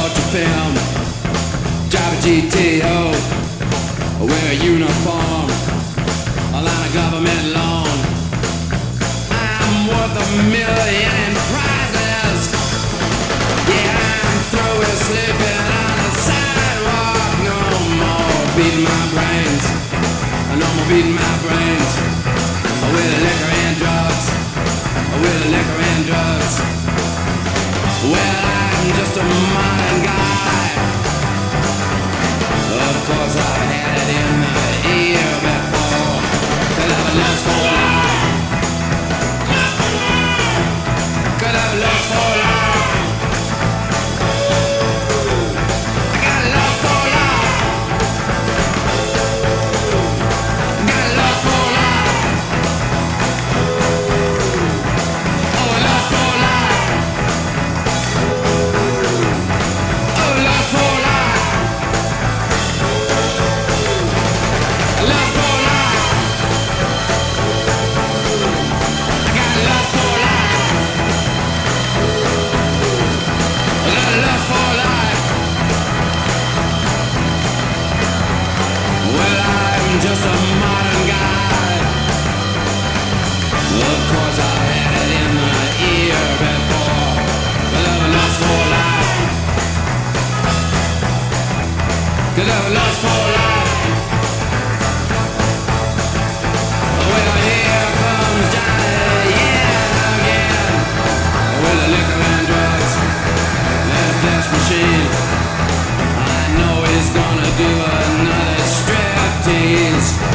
torture film. Drive a GTO, wear a uniform, a line of government loan. I'm worth $1,000,000 in prizes. Yeah, I'm through with sleeping on the sidewalk. No more beating my brains. No more beating my brains. With liquor and drugs. With liquor and drugs. Well, I'm just a modern guy. Of course I've had it in the ear before. Could have a lust for life. Could have a lust for life. I got a lust for life. Got a lust for life. Oh, a lust for life. Oh, lust for life. Lust for life. I got lust for life. Lust for life. Well, I'm just a modern guy. Of course I had it in the ear before. But I'm lust for life. Cause I'm lust for life. Well, here comes Johnny, yeah, again. With the liquor and drugs and a flesh machine. I know he's gonna do another striptease.